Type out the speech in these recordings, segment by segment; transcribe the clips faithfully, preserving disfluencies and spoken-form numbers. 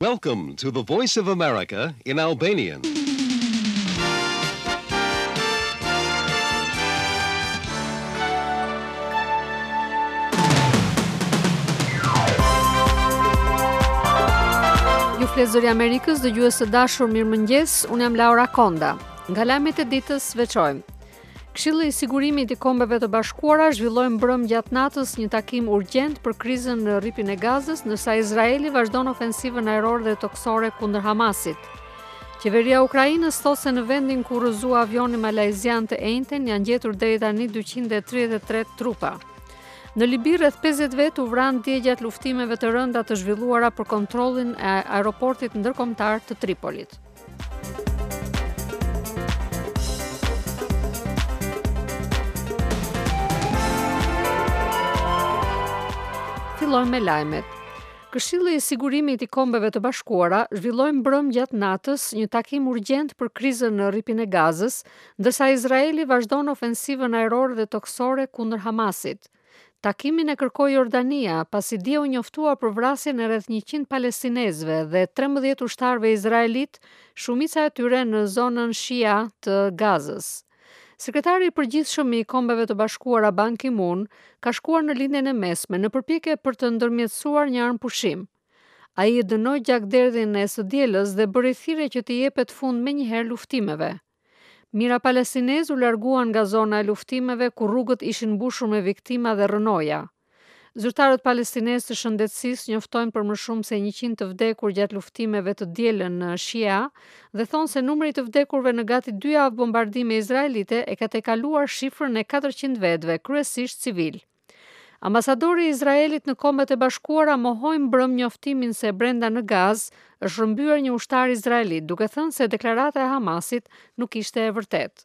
Welcome to the Voice of America in Albanian. Ju flet Zëri Amerikës, dëgjues së dashur, mirëmëngjes. Unë jam Laura Konda. Nga lajmet e ditës veçojmë. Këshilli i Sigurimit i Kombeve të Bashkuara zhvilloi mbrëm gjatë natës një takim urgjent për krizën në rripin e Gazës, ndërsa Izraeli vazhdon ofensivën ajrore dhe toksore kundër Hamasit. Qeveria e Ukrainës thotë se në vendin ku rrëzua avioni malajzian të enjten janë gjetur deri tani dyqind e tridhjetë e tre trupa. Në Libi rreth pesëdhjetë vet u vranë dje gjatë luftimeve të rënda të zhvilluara për kontrollin e aeroportit ndërkombëtar të Tripolit. Fillojmë me lajmet. Këshilli i Sigurimit i Kombeve të Bashkuara zhvilloi mbrëm gjatë natës një takim urgjent për krizën në rripin e Gazës, ndërsa Izraeli vazhdon ofensivën ajrore dhe toksore kundër Hamasit. Takimin e kërkoi Jordania, pasi dje u njoftua për vrasjen e rreth njëqind palestinezëve dhe trembëdhjetë ushtarëve izraelit, shumica e tyre në zonën Shia të Gazës. Sekretari i përgjithshëm i Kombeve të Bashkuara Ban Ki-moon ka shkuar në lindjen e mesme në përpjekje për të ndërmjetësuar një armpushim. Ai i dënoi gjakderdhin e së dielës dhe bëri thirrje që të jepet fund menjëherë luftimeve. Mira palestinezë u larguan nga zona e luftimeve ku rrugët ishin mbushur me viktima dhe rënoja. Zyrtarët palestinezë të shëndetësisë njoftojnë për më shumë se njëqind të vdekur gjatë luftimeve të dielën në Shia dhe thonë se numri të vdekurve në gati dy javë bombardime izraelite e ka tejkaluar shifrën e katërqind vetëve, kryesisht civil. Ambasadori i Izraelit në Kombet e Bashkuara mohoi mbrëm njoftimin se brenda në Gazë është rrëmbyer një ushtar izraelit, duke thënë se deklarata e Hamasit nuk ishte e vërtetë.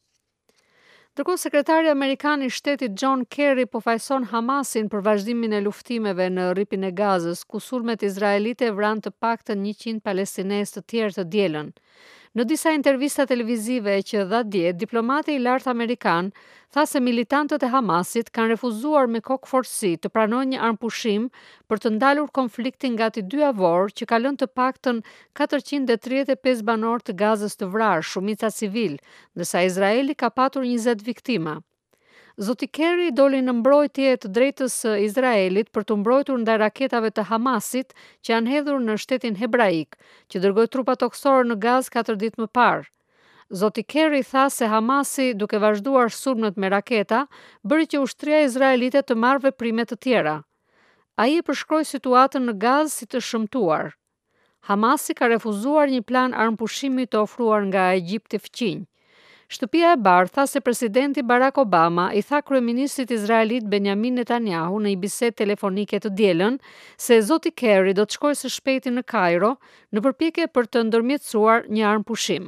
Ndërkohë sekretari amerikan i shtetit John Kerry po fajson Hamasin për vazhdimin e luftimeve në rripin e Gazës, ku sulmet izraelite vranë të paktën njëqind palestinezë të tjerë të dielën. Në disa intervista televizive që dha dje, diplomati i lartë amerikan tha se militantët e Hamasit kanë refuzuar me kokëfortësi të pranojnë një armpushim për të ndalur konfliktin gati dy javor që ka lënë të paktën katërqind e tridhjetë e pesë banor të Gazës të vrarë, shumica civil, ndërsa Izraeli ka patur njëzet viktima. Zoti Kerry doli në mbrojtje të drejtës së Izraelit për të mbrojtur ndaj raketave të Hamasit që janë hedhur në shtetin hebraik, që dërgoi trupa toksorë në Gazë katër ditë më parë. Zoti Kerry tha se Hamasi, duke vazhduar sulmet me raketa, bëri që ushtria izraelite të marrë veprime të tjera. Ai e përshkroi situatën në Gazë si të shëmtuar. Hamasi ka refuzuar një plan armpushimi të ofruar nga Egjipti fqinj. Shtëpia e Bardhë tha se presidenti Barack Obama i tha kryeministrit izraelit Benjamin Netanyahu në një bisedë telefonike të dielën se zoti Kerry do të shkojë së shpejti në Kairo në përpjekje për të ndërmjetësuar një armpushim.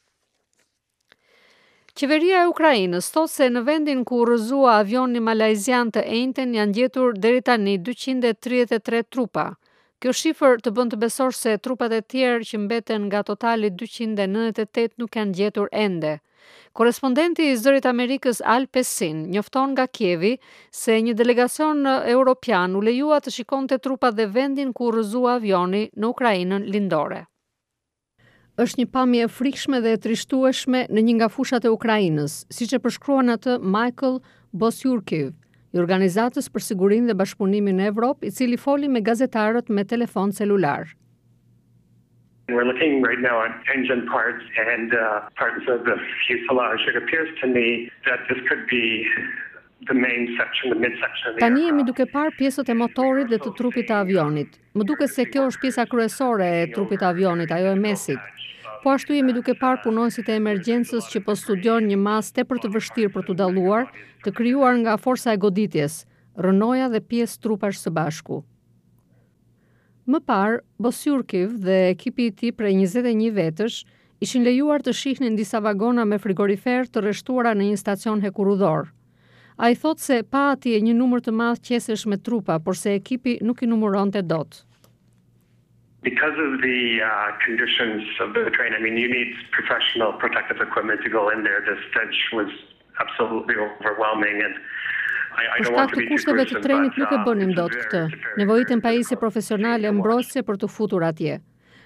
Qeveria e Ukrainës thotë se në vendin ku rrëzua avioni malajzian të enjten janë gjetur deri tani dyqind e tridhjetë e tre trupa. Kjo shifër të bën të besosh se trupat e tjerë që mbeten nga totali dyqind e nëntëdhjetë e tetë nuk janë gjetur ende. Korrespondenti i Zërit Amerikës Al Pesin njofton nga Kievi se një delegacion europian u lejua të shikonte trupat dhe vendin ku rrëzua avioni në Ukrainën lindore. Është një pamje e frikshme dhe e trishtueshme në një nga fushat e Ukrainës, siç e përshkruan atë Michael Bosyurkiv, i organizatës për sigurinë dhe bashkëpunimin në Evropë, i cili foli me gazetarët me telefon celular. We're looking right now at engine parts and uh, parts of the fuselage. It appears to me that this could be the main section, the midsection of the Tani jemi duke parë pjesët e motorit dhe të trupit të avionit. Më duket se kjo është pjesa kryesore e trupit të avionit, ajo e mesit. Po ashtu jemi duke parë punonësit e emergjencës që po studion një mas tepër të vështirë për të dalluar, të krijuar nga forca e goditjes, rënoja dhe pjesë trupash së bashku. Më parë, Bosyurkiv dhe ekipi i tij prej njëzet e një vetësh ishin lejuar të shihnin disa vagona me frigorifer të rreshtuara në një stacion hekurudhor. Ai thotë se pa atje një numër të madh qesesh me trupa, por se ekipi nuk i numëronte dot. Because of the uh, conditions of the train, I mean, you need professional protective equipment to go in there. The stench was absolutely overwhelming and Për shkak të kushteve të trenit nuk e bënim dot këtë. Nevojiten pajisje profesionale mbrojtëse për të futur atje.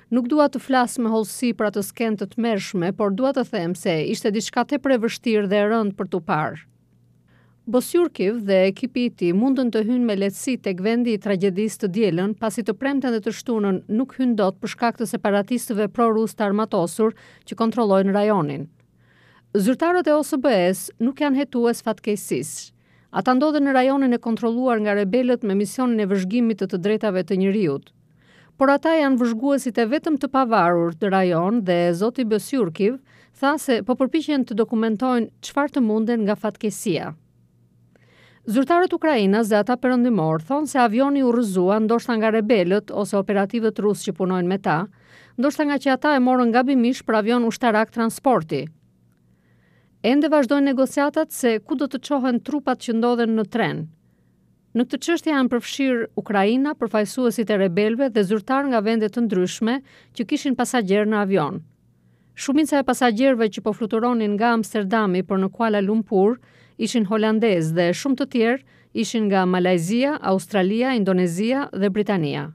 Nuk dua të flas me hollësi për atë skenë të tmerrshme, por dua të them se ishte diçka tepër e vështirë dhe e rëndë për t'u parë. Bosyurkiv dhe ekipi i tij mundën të hynë me lehtësi tek vendi i tragjedisë të dielën, pasi të premten dhe të shtunën nuk hyn dot për shkak të separatistëve pro-rus të armatosur që kontrollojnë rajonin. Zyrtarët e O S B-s nuk janë hetues fatkeqësisë. Ata ndodhen në rajonin e kontrolluar nga rebelët me misionin e vëzhgimit të të drejtave të njerëzit. Por ata janë vëzhguesit e vetëm të pavarur të rajon dhe zoti Bosyurkiv tha se po përpiqen të dokumentojnë çfarë të munden nga fatkeqësia. Zyrtarët ukrainas dhe ata perëndimor thonë se avioni u rrëzua ndoshta nga rebelët ose operativët rusë që punojnë me ta, ndoshta nga që ata e morën gabimisht për avion ushtarak transporti. Ende vazhdojnë negociatat se ku do të çohen trupat që ndodhen në tren. Në këtë çështje janë përfshirë Ukraina, përfaqësuesit e rebelëve dhe zyrtar nga vende të ndryshme që kishin pasagjerë në avion. Shumica e pasagjerëve që po fluturonin nga Amsterdami për në Kuala Lumpur ishin holandezë dhe shumë të tjerë ishin nga Malajzia, Australia, Indonezia dhe Britania.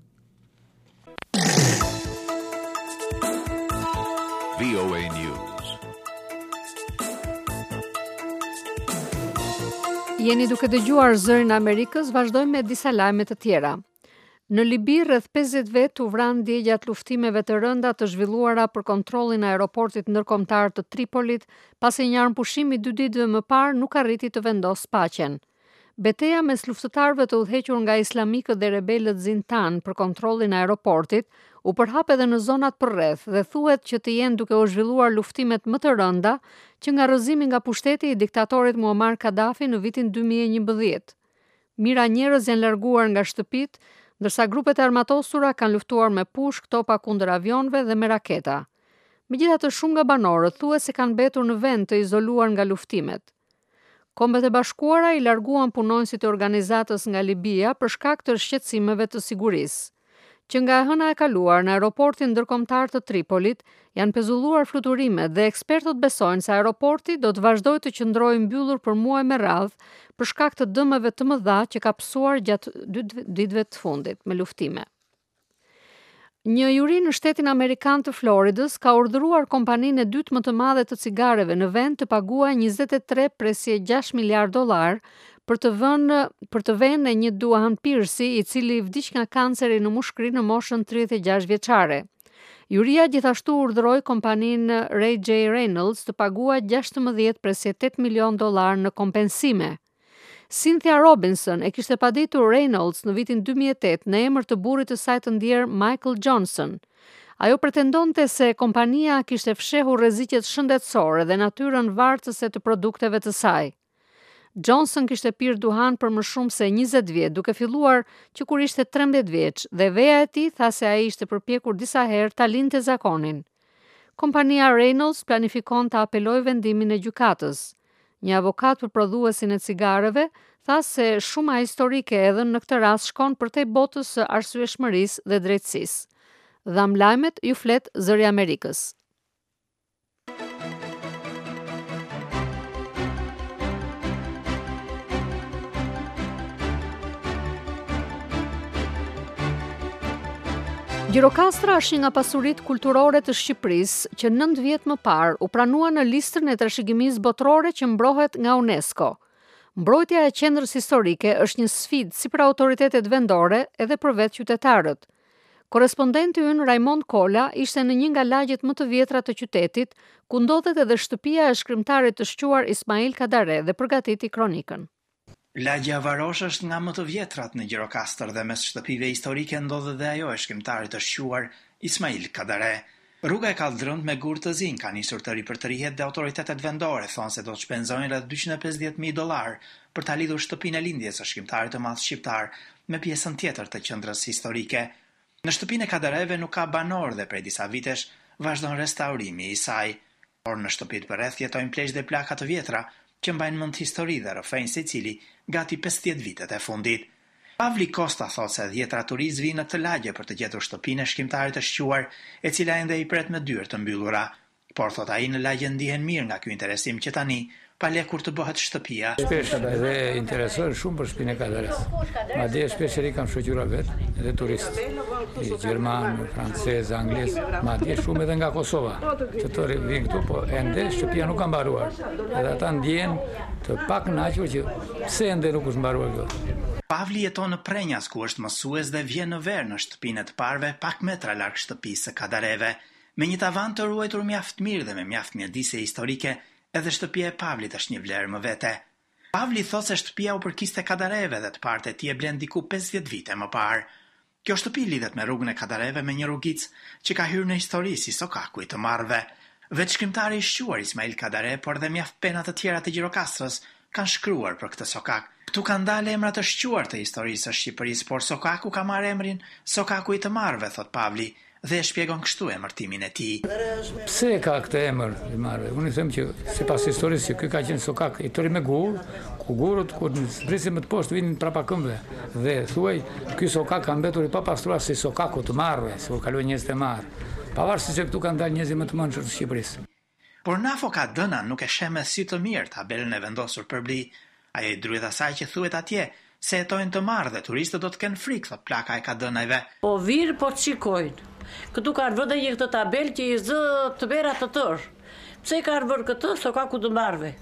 V O A News. Jeni duke dëgjuar Zërin e Amerikës, vazhdojmë me disa lajme të tjera. Në Libi, rreth pesëdhjetë vet u vranë dje gjatë luftimeve të rënda të zhvilluara për kontrollin e aeroportit ndërkombëtar të Tripolit, pasi një armpushim i dy ditëve më parë nuk arriti të vendosë paqen. Betejë mes luftëtarëve të udhëhequr nga islamikët dhe rebelët Zintan për kontrollin e aeroportit u përhap edhe në zonat përreth dhe thuhet që të jenë duke u zhvilluar luftimet më të rënda që nga rrëzimi nga pushteti i diktatorit Muammar Gaddafi në vitin dy mijë e njëmbëdhjetë. Mira njerëz janë larguar nga shtëpitë, ndërsa grupet e armatosura kanë luftuar me pushk, topa kundër avionëve dhe me raketa. Megjithatë, shumë nga banorët thuhet se kanë mbetur në vend të izoluar nga luftimet. Kombet e Bashkuara i larguan punonësit e organizatës nga Libia për shkak të shqetësimeve të sigurisë. Që nga e hëna e kaluar në aeroportin ndërkombëtar të Tripolit janë pezulluar fluturimet dhe ekspertët besojnë se aeroporti do të vazhdojë të qëndrojë mbyllur për muaj me radhë për shkak të dëmeve të mëdha që ka pësuar gjatë dy ditëve të fundit me luftime. Një juri në shtetin amerikan të Floridës ka urdhëruar kompaninë e dytë më të madhe të cigareve në vend të paguajë njëzet e tre presje gjashtë miliardë dollar për të vënë për të vënë një Duan Pearcy i cili vdiq nga kanceri në mushkëri në moshën tridhjetë e gjashtë vjeçare. Juria gjithashtu urdhëroi kompaninë Ray J Reynolds të paguajë gjashtëmbëdhjetë presje tetë milion dollar në kompensime. Cynthia Robinson e kishte paditur Reynolds në vitin dy mijë e tetë në emër të burrit të saj të ndjer Michael Johnson. Ajo pretendonte se kompania kishte fshehur rreziqet shëndetësore dhe natyrën vartëse të produkteve të saj. Johnson kishte pirë duhan për më shumë se njëzet vjet, duke filluar që kur ishte trembëdhjetë vjeç, dhe veja e tij tha se ai ishte përpjekur disa herë ta lindte zakonin. Kompania Reynolds planifikon të apelojë vendimin e gjykatës. Një avokat për prodhuesin e cigareve tha se shuma historike edhe në këtë rast shkon përtej botës së arsyeshmërisë dhe drejtësisë. Dham lajmet ju flet Zëri i Amerikës. Gjirokastra është një nga pasuritë kulturore të Shqipërisë që nëntë vjet më parë u pranua në listën e trashëgimisë botërore që mbrohet nga UNESCO. Mbrojtja e qendrës historike është një sfidë si për autoritetet vendore edhe për vetë qytetarët. Korrespondenti ynë Raimond Kola ishte në një nga lagjet më të vjetra të qytetit, ku ndodhet edhe shtëpia e shkrimtarit të shquar Ismail Kadare dhe përgatiti kronikën. Lagja Varosh është nga më të vjetrat në Gjirokastër dhe mes shtëpive historike ndodhet dhe ajo e shkrimtarit të shquar Ismail Kadare. Rruga e kaldrënd me gur të zinj ka nisur të ripërtërihet dhe autoritetet vendore thonë se do të shpenzojnë rreth dyqind e pesëdhjetë mijë dollar për ta lidhur shtëpinë e lindjes së shkrimtarit të madh shqiptar me pjesën tjetër të qendrës historike. Në shtëpinë e Kadareve nuk ka banor dhe prej disa vitesh vazhdon restaurimi i saj. Por në shtëpitë përreth jetojnë pleqë dhe plaka të vjetra që mbajnë mend histori dhe rrëfejnë secili gati pesëdhjetë vitet e fundit. Pavli Kosta thot se dhjetra turistë vinë në këtë lagje për të gjetur shtëpinë e shkrimtarit të shquar, e cila ende i pret me dyert të mbyllura. Por thot ai në lagje ndihen mirë nga ky interesim që tani pale kur të bëhet shtëpia. Shpesh edhe interesojnë shumë për shtëpinë e Kadares. Madje shpeshherë kam shoqëra vet, edhe turistë, gjerman, francez, anglez, madje shumë edhe nga Kosova. Të tërë vinë këtu, po ende shtëpia nuk ka mbaruar. Edhe ata ndjehen të pak kënaqur që pse ende nuk është mbaruar kjo. Pavli jeton në Prenjas, ku është mësues dhe vjen në verë në shtëpinë e të parëve pak metra larg shtëpisë së Kadareve. Me një tavan të ruajtur mjaft mirë dhe me mjaft mjedisje historike, edhe shtëpia e Pavlit është një vlerë më vete. Pavli thot se shtëpia u përkiste Kadareve dhe të partë e tij e blen diku pesëdhjetë vite më parë. Kjo shtëpi lidhet me rrugën e Kadareve me një rrugicë që ka hyrë në histori si sokaku i të marrëve. Vetë shkrimtari i shquar Ismail Kadare, por dhe mjaft pena të tjera të Gjirokastrës kanë shkruar për këtë sokak. Këtu kanë dalë emra të shquar të historisë së Shqipërisë, por sokaku ka marrë emrin sokaku i të marrëve, thot Pavli, dhe e shpjegon kështu emërtimin e tij. Pse ka këtë emër i marrëve? Unë i them që sipas historisë që ky ka qenë sokak i tëri me gur, ku gurët kur zbrisin më të poshtë vinin prapa këmbëve dhe thuaj ky sokak ka mbetur i papastruar si sokaku të marrëve, se u kaloi njerëz të marrë. Pavarësisht se këtu kanë dalë njerëz më të mençur të Shqipërisë. Por Nafo ka dëna nuk e sheh me sy të mirë tabelën e vendosur për bli. Ajo i druhet asaj që thuhet atje se hetojnë të marrë dhe turistët do të kenë frikë, thot plaka e kadënajve. Po virë po të shikojnë. Këtu ka vënë një këtë tabel që i zë të bera të tërë. Pse ka vërë këtë sokaku të marrëve?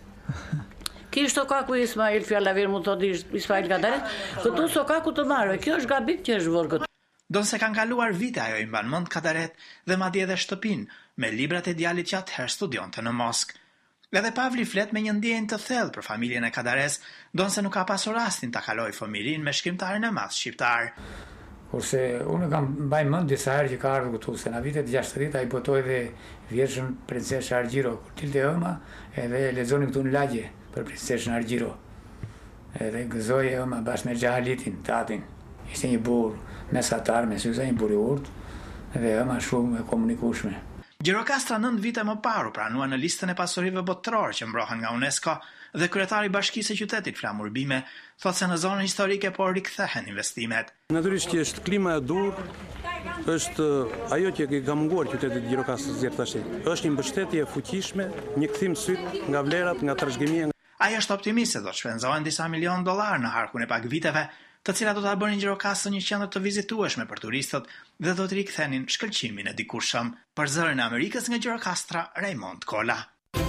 Kish sokaku Ismail Fjallavir mund të thotë Ismail Kadare, këtu sokaku të marrëve. Kjo është gabim që është vërë këtu. Donse kanë kaluar vite ajo i mban mend Kadaret dhe madje edhe shtëpinë me librat e djalit që atëherë studionte në Moskë. Edhe Pavli flet me një ndjenjë të thellë për familjen e Kadares, donse nuk ka pasur rastin ta kaloj fëmijërinë me shkrimtarin e madh shqiptar. Kurse unë kam mbaj mend disa herë që ka ardhur këtu, se në vitet gjashtëdhjetë ai botoi dhe Vjershën Princeshë Argjiro. Kur dilte ëma, edhe lexonin këtu në lagje për Princeshën Argjiro. Edhe gëzoi ëma bashkë me Xhahalitin, tatin. Ishte një burr mesatar me syze, një burr i urtë, dhe ëma shumë e komunikueshme. Gjirokastra nëntë vite më parë pranua në listën e pasurive botërore që mbrohen nga UNESCO dhe kryetari i Bashkisë së Qytetit Flamur Bime thotë se në zonën historike po rikthehen investimet. Natyrisht që është klima e dur, është ajo që ka munguar qytetit Gjirokastrës deri tash. Është një mbështetje e fuqishme, një kthim syt nga vlerat, nga trashëgimia. Ai është optimist se do të shpenzohen disa milion dollar në harkun e pak viteve, të cilat do ta bënin Gjirokastrën një qendër të vizitueshme për turistët dhe do të rikthenin shkëlqimin e dikurshëm. Për zërin e Amerikës nga Gjirokastra, Raymond Kola.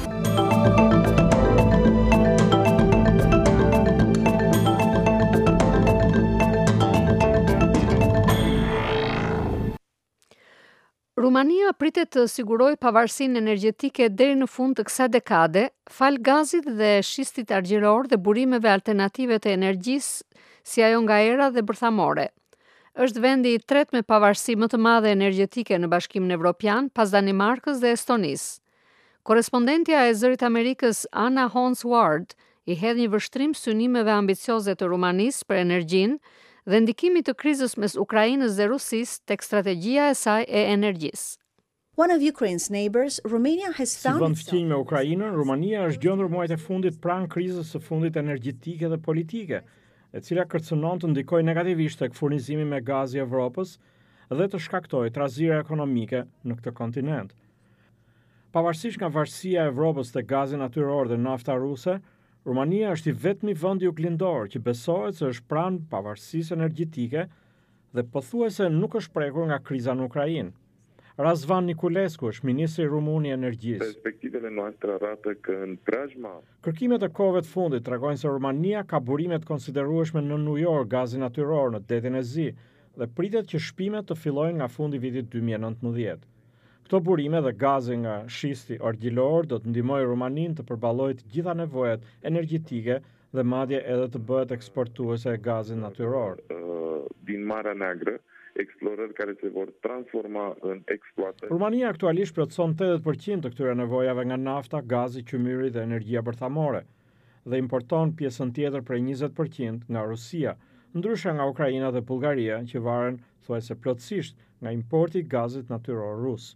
Rumania pritet të sigurojë pavarësinë energjetike deri në fund të kësaj dekade, fal gazit dhe shistit argjëror dhe burimeve alternative të energjisë, si ajo nga era dhe bërthamore. Është vendi i tretë me pavarësi më të madhe energjetike në Bashkimin Evropian, pas Danimarkës dhe Estonisë. Korrespondentja e Zërit Amerikës Anna Hons Ward i hedh një vështrim synimeve ambicioze të Rumanisë për energjinë dhe ndikimit të krizës mes Ukrainës dhe Rusisë tek strategjia e saj e energjisë. One of Ukraine's neighbors, Romania has found Si vend fqinj me Ukrainën, Rumania është gjendur muajt e fundit pranë krizës së fundit energjetike dhe politike, e cila kërcënon të ndikojë negativisht tek furnizimi me gaz i Evropës dhe të shkaktojë trazire ekonomike në këtë kontinent. Pavarësisht nga varësia e Evropës tek gazi natyror dhe nafta ruse, Rumania është i vetmi vend juglindor që besohet se është pranë pavarësisë energjetike dhe pothuajse nuk është prekur nga kriza në Ukrainë. Razvan Niculescu është ministri rumun i energjisë. Perspectivele noastre arată că în preajma Kërkimet e kohëve të fundit tregojnë se Rumania ka burime të konsiderueshme në New York gazi natyror në detin e Zi dhe pritet që shpimet të fillojnë nga fundi i vitit dy mijë e nëntëmbëdhjetë. Këto burime dhe gazi nga shisti argjilor do të ndihmojë Rumaninë të përballojë të gjitha nevojat energjetike dhe madje edhe të bëhet eksportuese e gazit natyror. uh, din Marea Neagră, explorări care se vor transforma în exploatări. Rumania aktualisht plotëson tetëdhjetë përqind të këtyre nevojave nga nafta, gazi, qymyri dhe energjia bërthamore dhe importon pjesën tjetër prej njëzet përqind nga Rusia, ndryshe nga Ukraina dhe Bullgaria që varen thuajse plotësisht nga importi i gazit natyror rus.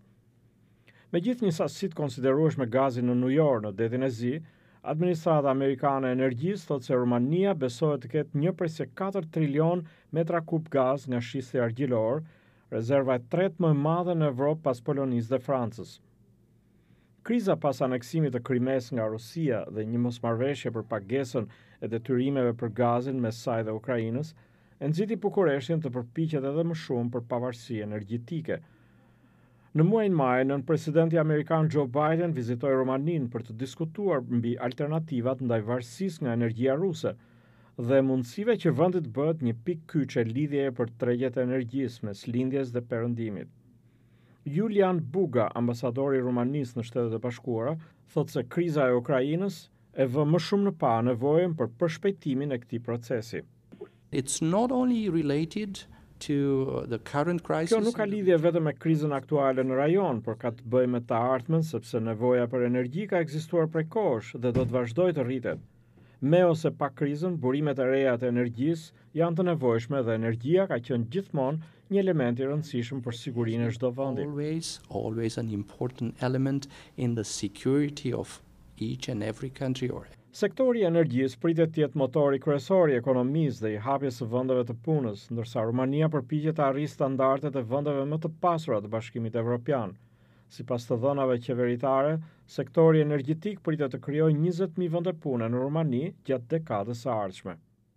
Me gjithë një sasi të konsiderueshme gazi në New York në detin e Zi, Administrata Amerikane e Energjisë thotë se Rumania besohet të ketë një prej se katër trilion metra kub gaz nga shisti argjilor, rezerva e tretë më e madhe në Evropë pas Polonisë dhe Francës. Kriza pas aneksimit të Krimes nga Rusia dhe një mosmarrëveshje për pagesën e detyrimeve për gazin mes saj dhe Ukrainës, e nxiti Bukureshtin të përpiqet edhe më shumë për pavarësi energjetike. Në muajin maj, nën presidenti amerikan Joe Biden vizitoi Romaninë për të diskutuar mbi alternativat ndaj varësisë nga energjia ruse dhe mundësive që vendi të bëhet një pikë kyçe lidhjeje për tregjet e energjisë mes lindjes dhe perëndimit. Julian Buga, ambasadori i Rumanisë në Shtetet e Bashkuara, thotë se kriza e Ukrainës e vë më shumë në pa nevojën për përshpejtimin e këtij procesi. It's not only related to the current crisis. Kjo nuk ka lidhje vetëm me krizën aktuale në rajon, por ka të bëjë me të ardhmen, sepse nevoja për energji ka ekzistuar prej kohësh dhe do të vazhdojë të rritet. Me ose pa krizën, burimet e reja të energjisë janë të nevojshme dhe energjia ka qenë gjithmonë një element i rëndësishëm për sigurinë e çdo vendi. Always, always an important element in the security of each and every country or Sektori i energjisë pritet të jetë motori kryesor i ekonomisë dhe i hapjes së vendeve të punës, ndërsa Rumania përpiqet të arrijë standardet e vendeve më të pasura të Bashkimit Evropian. Sipas të dhënave qeveritare, sektori energjetik pritet të krijojë njëzet mijë vende pune në Rumani gjatë dekadës së ardhshme.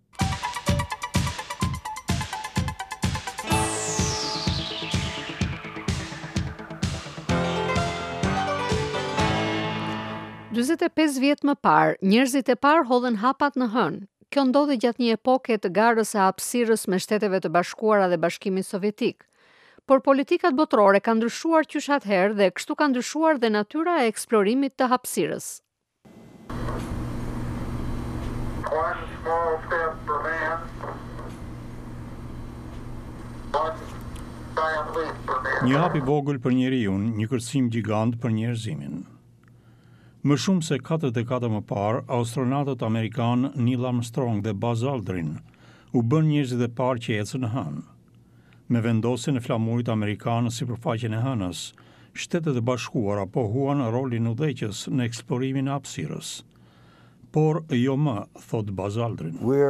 dyzet e pesë vjet më parë, njerëzit e parë hodhen hapat në hën. Kjo ndodhi gjatë një epoke të garës së hapësirës me Shteteve të Bashkuara dhe Bashkimin Sovjetik. Por politikat botërore kanë ndryshuar qysh atëherë dhe kështu ka ndryshuar dhe natyra e eksplorimit të hapësirës. Një hap i vogël për njeriu, një kërcim gjigant për njerëzimin. Më shumë se katër dekada më parë, astronautët amerikanë Neil Armstrong dhe Buzz Aldrin u bën njerëzit e parë që ecën në hënë. Me vendosjen e flamurit amerikan në sipërfaqen e hënës, Shtetet e Bashkuara pohuan rolin udhëheqës në eksplorimin e hapësirës. Por jo më, thot Buzz Aldrin.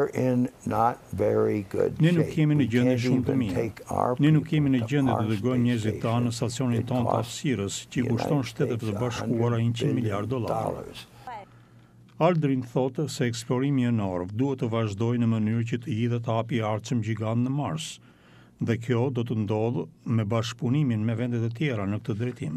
Ne nuk kemi në gjendje shumë të mirë. Ne nuk kemi në gjendje të dërgojmë njerëzit tanë në stacionin tonë të hapësirës, që i kushton Shtetet e Bashkuara njëqind miliardë dollarë. Aldrin thotë se eksplorimi enor duhet të vazhdojë në mënyrë që të hidhet hapi i ardhshëm gjigant në Mars. Dhe kjo do të ndodhë me bashkëpunimin me vendet e tjera në këtë drejtim.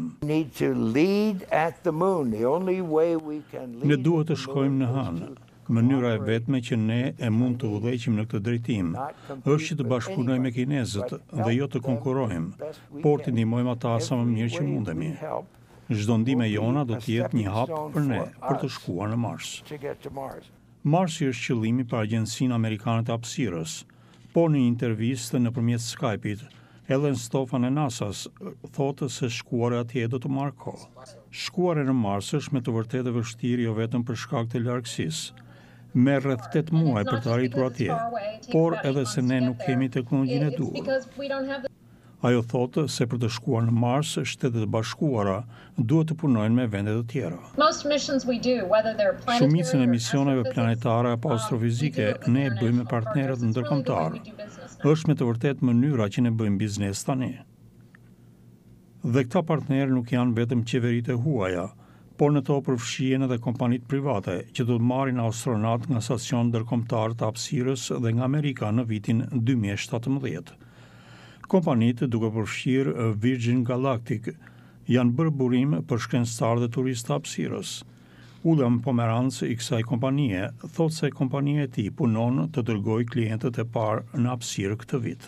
Ne duhet të shkojmë në hënë. Mënyra e vetme që ne e mund të udhëheqim në këtë drejtim është që të bashkëpunojmë me kinezët dhe jo të konkurrojmë, por të ndihmojmë ata sa më mirë që mundemi. Çdo ndihmë jona do të jetë një hap për ne për të shkuar në Mars. Marsi është qëllimi për Agjencinë Amerikane të Hapësirës. Por në një intervistë nëpërmjet Skype-it, Ellen Stofan e NASA-s thotë se shkuara atje do të marrë kohë. Shkuara në Mars është me të vërtetë e vështirë jo vetëm për shkak të largësisë. Merr rreth tetë muaj për të arritur atje, por edhe se ne nuk kemi teknologjinë e duhur. Ajo thotë se për të shkuar në Mars, Shtetet e Bashkuara duhet të punojnë me vende të tjera. Shumicën e misioneve planetare apo astrofizike ne e bëjmë me partnerët ndërkombëtar. Është me të vërtetë mënyra që ne bëjmë biznes tani. Dhe këta partnerë nuk janë vetëm qeveritë e huaja, por në to përfshihen edhe kompanitë private që do të marrin astronaut nga stacion ndërkombëtar të hapësirës dhe nga Amerika në vitin dy mijë e shtatëmbëdhjetë. Kompanitë duke përfshirë Virgin Galactic janë bërë burim për shkencëtarë dhe turistë hapësirës. Ullam Pomeranc i kësaj kompanie thotë se kompania e tij punon të dërgojë klientët e parë në hapësirë këtë vit.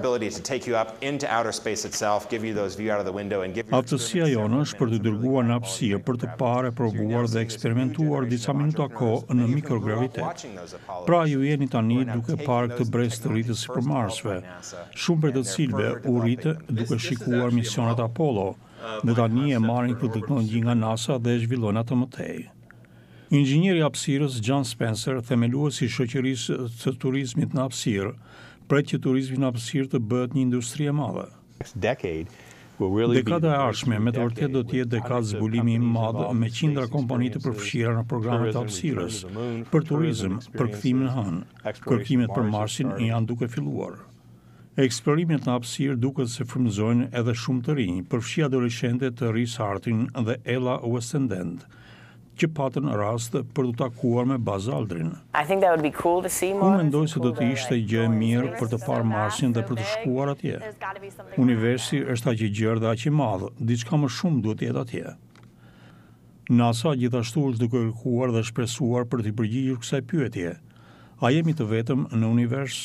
Aftësia jonë është për të dërguar në hapësirë për të parë, provuar dhe eksperimentuar disa minuta kohë në mikrogravitet. Pra ju jeni tani duke parë këtë brez të rritës sipërmarsve, shumë për të cilëve u rritë duke shikuar misionet Apollo, dhe tani e marrin këtë teknologji nga NASA dhe e zhvillojnë atë mëtej. Inxhinieri i hapësirës John Spencer, themeluesi i shoqërisë së turizmit në hapësirë, pret që turizmi në hapësirë të bëhet një industri e madhe. Dekada e ardhshme me të vërtetë do të jetë dekadë zbulimi i madh me qindra kompani të përfshira në programet e hapësirës, për turizëm, për kthimin në hënë. Kërkimet për Marsin janë duke filluar. Eksperimentet në hapësirë duket se frymëzojnë edhe shumë të rinj, përfshi adoleshentet të Rhys Hartin dhe Ella Westendend, që patën rast për të takuar me Buzz Aldrin. Unë mendoj se do të ishte gjë e mirë për të parë Marsin dhe për të shkuar atje. Universi është aq i gjerë dhe aq i madh, diçka më shumë duhet të jetë atje. NASA gjithashtu është duke kërkuar dhe shpresuar për të përgjigjur kësaj pyetje. A jemi të vetëm në univers?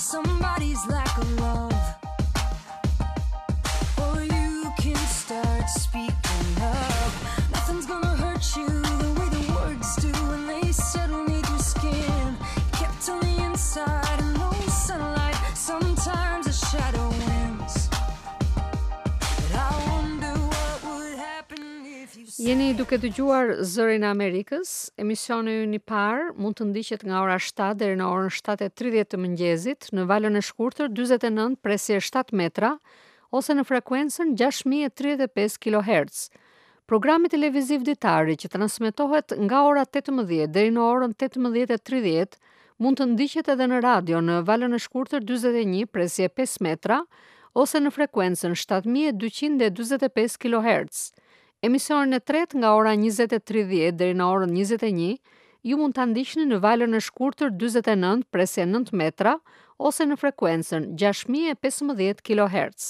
Jeni duke dëgjuar Zërin e Amerikës, emisioni ynë i parë mund të ndiqet nga ora shtatë deri në orën shtatë e tridhjetë të mëngjesit në valën e shkurtër dyzet e nëntë presje shtatë metra ose në frekuencën gjashtë mijë e tridhjetë e pesë kilohertz. Programi televiziv ditari që transmetohet nga ora tetëmbëdhjetë deri në orën tetëmbëdhjetë e tridhjetë mund të ndiqet edhe në radio në valën e shkurtër dyzet e një presje pesë metra ose në frekuencën shtatë mijë e dyqind e dyzet e pesë kilohertz. Emisionin e tretë nga ora njëzet e tridhjetë deri në orën njëzet e një, ju mund ta ndiqni në valën e shkurtër dyzet e nëntë presje nëntë metra ose në frekuencën gjashtë mijë e pesëmbëdhjetë kilohertz.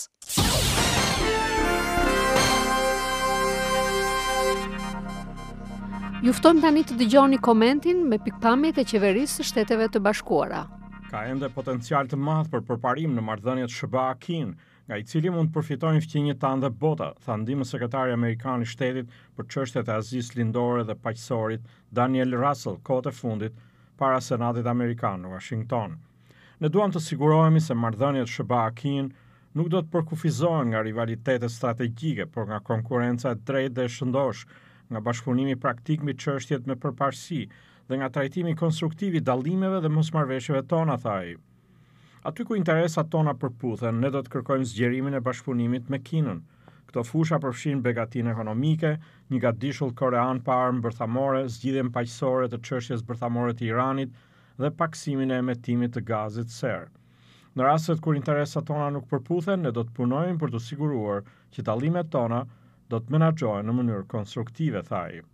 Ju ftojmë tani të dëgjoni komentin me pikpamjet e qeverisë së Shteteve të Bashkuara. Ka ende potencial të madh për përparim në marrëdhëniet S B A-Kin, nga i cili mund të përfitojnë fqinjët tanë dhe bota, tha ndihmë sekretari amerikan i shtetit për çështjet e azisë lindore dhe paqësorit Daniel Russell kohët e fundit para Senatit Amerikan në Washington. Ne duam të sigurohemi se marrëdhëniet S B A-Kin nuk do të përkufizohen nga rivalitetet strategjike, por nga konkurenca e drejtë dhe e shëndosh, nga bashkëpunimi praktik mbi çështjet me përparësi dhe nga trajtimi konstruktiv i dallimeve dhe mosmarrveshjeve tona, tha ai. Aty ku interesat tona përputhen, ne do të kërkojmë zgjerimin e bashkëpunimit me Kinën. Këto fusha përfshin begatinë ekonomike, një gatishtull korean pa armë bërthamore, zgjidhjen paqësore të çështjes bërthamore të Iranit dhe paksimin e emetimit të gazit ser. Në rastet kur interesat tona nuk përputhen, ne do të punojmë për të siguruar që dallimet tona do të menaxhohen në mënyrë konstruktive, tha ai.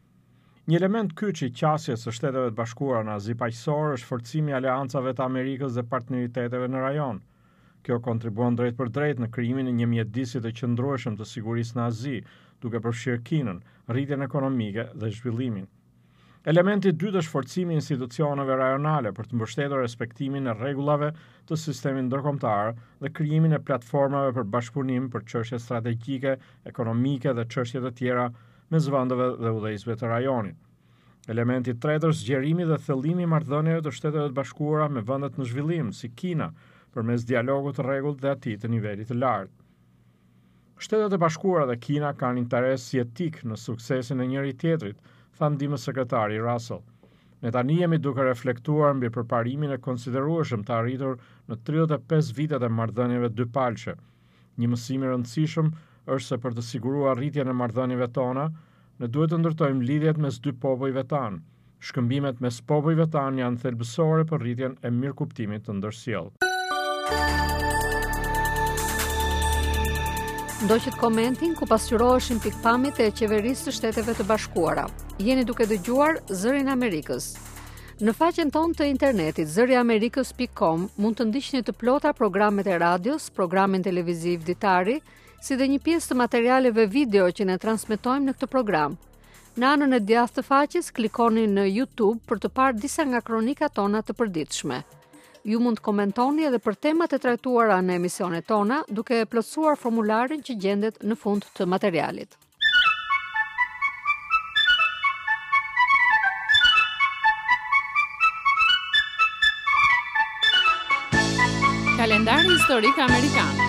Një element kyç i qasjes së Shteteve të Bashkuara në azi paqësor është forcimi i aleancave të Amerikës dhe partneriteteve në rajon. Kjo kontribuon drejt për drejt në krijimin e një mjedisi të qëndrueshëm të sigurisë në Azi, duke përfshirë Kinën, rritjen ekonomike dhe zhvillimin. Elementi i dytë është forcimi i institucioneve rajonale për të mbështetur respektimin e rregullave të sistemit ndërkombëtar dhe krijimin e platformave për bashkëpunim për çështje strategjike, ekonomike dhe çështje të tjera me zvendeve dhe udhëheqësve të rajonit. Elementi i tretë është zgjerimi dhe thellimi i marrëdhënieve të Shteteve të Bashkuara me vendet në zhvillim, si Kina, përmes dialogut të rregullt dhe atij të nivelit të lartë. Shtetet e Bashkuara dhe Kina kanë interes jetik në suksesin e njëri tjetrit, tha ndihmë sekretari Russell. Ne tani jemi duke reflektuar mbi përparimin e konsiderueshëm të arritur në tridhjetë e pesë vitet e marrëdhënieve dypalqe. Një mësim i rëndësishëm është se për të siguruar rritjen e marrëdhënieve tona, ne duhet të ndërtojmë lidhjet mes dy popujve tanë. Shkëmbimet mes popujve tanë janë thelbësore për rritjen e mirëkuptimit të ndërsjellë. Ndoqët komentin ku pasqyroheshin pikpamjet e qeverisë së Shteteve të Bashkuara. Jeni duke dëgjuar Zërin e Amerikës. Në faqen tonë të internetit zëri amerikës pikë com mund të ndiqni të plota programet e radios, programin televiziv ditari, si dhe një pjesë të materialeve video që ne transmetojmë në këtë program. Në anën e djathtë të faqes, klikoni në YouTube për të parë disa nga kronikat tona të përditshme. Ju mund të komentoni edhe për temat e trajtuara në emisionet tona, duke plotësuar formularin që gjendet në fund të materialit. Kalendari historik amerikan.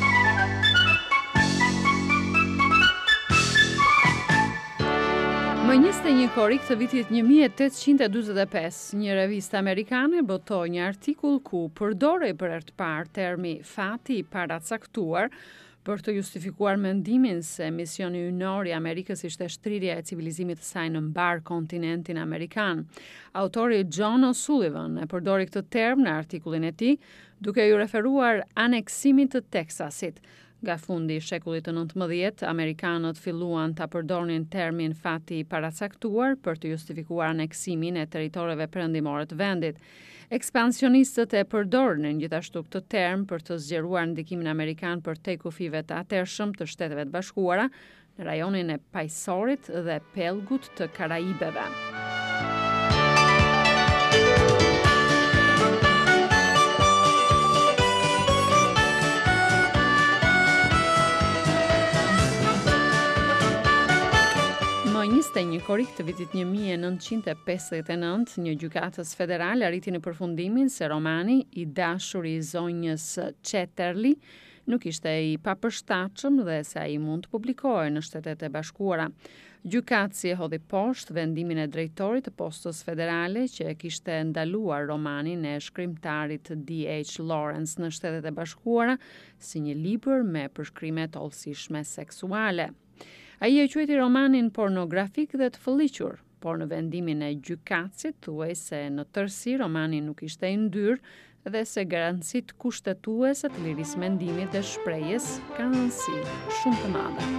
Më njëzet e një korrik të vitit një mijë e tetëqind e dyzet e pesë, një revistë amerikane botoi një artikull ku përdorej për herë të parë termi fati i paracaktuar për të justifikuar mendimin se misioni ynor i Amerikës ishte shtrirja e civilizimit të saj në mbar kontinentin amerikan. Autori John O'Sullivan e përdori këtë term në artikullin e tij, duke ju referuar aneksimit të Teksasit. Nga fundi i shekullit të nëntëmbëdhjetë, amerikanët filluan ta përdornin termin fati i paracaktuar për të justifikuar aneksimin e territoreve perëndimore të vendit. Ekspansionistët e përdornin gjithashtu këtë term për të zgjeruar ndikimin amerikan për te kufive të atërshëm të Shteteve të Bashkuara në rajonin e Pajsorit dhe Pellgut të Karaibeve. Më njëzet e një korrik të vitit një mijë e nëntëqind e pesëdhjetë e nëntë, një gjykatës federale arriti në përfundimin se romani I dashur I zonjës Chatterley nuk ishte I papërshtatshëm dhe se ai mund të publikohej në Shtetet e Bashkuara. Gjykatësi e hodhi poshtë vendimin e drejtorit të postës federale që e kishte ndaluar romanin e shkrimtarit D H Lawrence në Shtetet e Bashkuara si një libër me përshkrime të hollësishme seksuale. Ai e quajti romanin pornografik dhe të fëlliqur, por në vendimin e gjykatësit thuaj se në tërësi romani nuk ishte I ndyrë dhe se garancitë kushtetuese të lirisë mendimit dhe shprehjes kanë rëndësi shumë të madhe.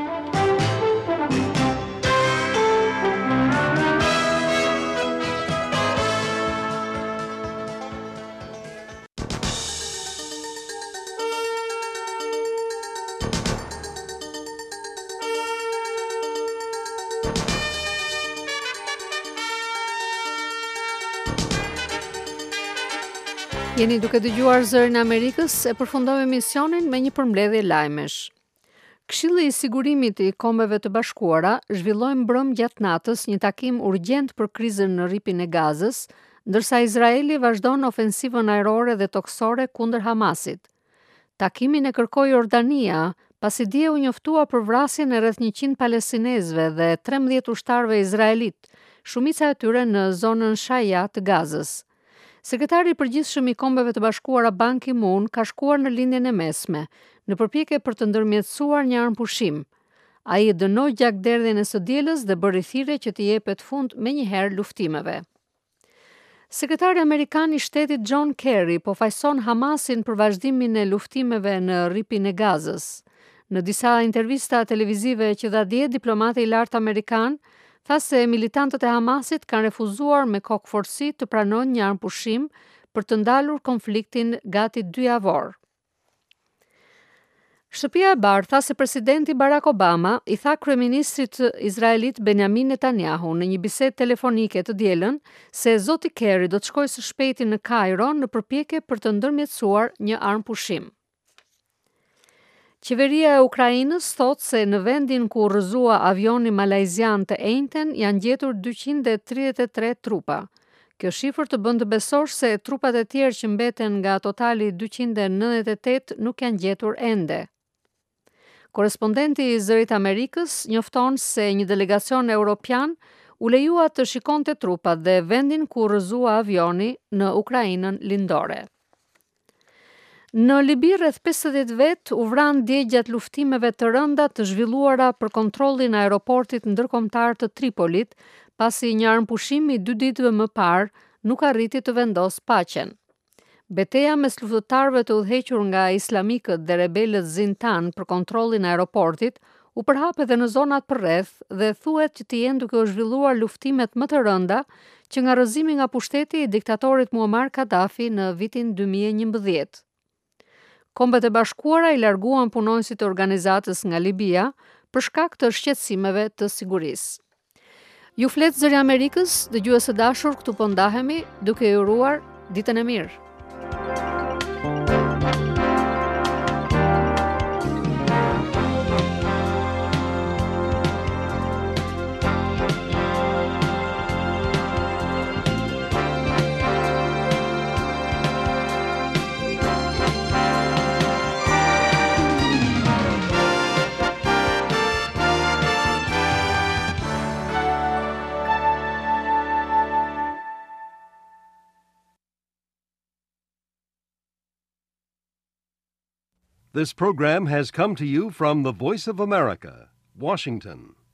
Jeni duke dëgjuar Zërin e Amerikës, e përfundojmë emisionin me një përmbledhje lajmesh. Këshilli I Sigurimit I Kombeve të Bashkuara zhvilloi mbrëm gjatë natës një takim urgjent për krizën në rripin e Gazës, ndërsa Izraeli vazhdon ofensivën ajrore dhe toksore kundër Hamasit. Takimin e kërkoi Jordania, pasi dje u njoftua për vrasjen e rreth njëqind palestinezëve dhe trembëdhjetë ushtarëve izraelit, shumica e tyre në zonën Shaja të Gazës. Sekretari I përgjithshëm I Kombeve të Bashkuara Ban Ki-moon ka shkuar në lindjen e mesme, në përpjekje për të ndërmjetësuar një armpushim. Ai dënoi gjakderdhjen e së dielës dhe bëri thirrje që të jepet fund menjëherë luftimeve. Sekretari Amerikan I Shtetit John Kerry po fajson Hamasin për vazhdimin e luftimeve në rripin e Gazës. Në disa intervista televizive që dha dje, diplomati I lartë amerikan tha se militantët e Hamasit kanë refuzuar me kokëforsi të pranojnë një armpushim për të ndalur konfliktin gati dy javor. Shtëpia e Bardhë tha se presidenti Barack Obama I tha kryeministrit izraelit Benjamin Netanyahu në një bisedë telefonike të dielën se zoti Kerry do të shkojë së shpejti në Kairo në përpjekje për të ndërmjetësuar një armpushim. Qeveria e Ukrainës thot se në vendin ku rrëzua avioni malajzian të enjten janë gjetur dyqind e tridhjetë e tre trupa. Kjo shifër të bën të besosh se trupat e tjerë që mbeten nga totali dyqind e nëntëdhjetë e tetë nuk janë gjetur ende. Korespondenti I Zërit Amerikës njofton se një delegacion europian u lejua të shikonte trupat dhe vendin ku rrëzua avioni në Ukrainën lindore. Në Libi rreth pesëdhjetë vet u vran dje gjatë luftimeve të rënda të zhvilluara për kontrollin e aeroportit ndërkombëtar të Tripolit, pasi një armpushim I dy ditëve më parë nuk arriti të vendos paqen. Betejë mes luftëtarëve të udhëhequr nga islamikët dhe rebelët Zintan për kontrollin e aeroportit u përhap edhe në zonat përreth dhe thuhet që të jenë duke u zhvilluar luftimet më të rënda që nga rrëzimi nga pushteti I diktatorit Muammar Gaddafi në vitin dy mijë e njëmbëdhjetë. Kombet e Bashkuara I larguan punonësit e organizatës nga Libia për shkak të shqetësimeve të sigurisë. Ju flet Zëri I Amerikës, dëgjues të dashur, këtu po ndahemi duke ju uruar ditën e mirë. This program has come to you from the Voice of America, Washington.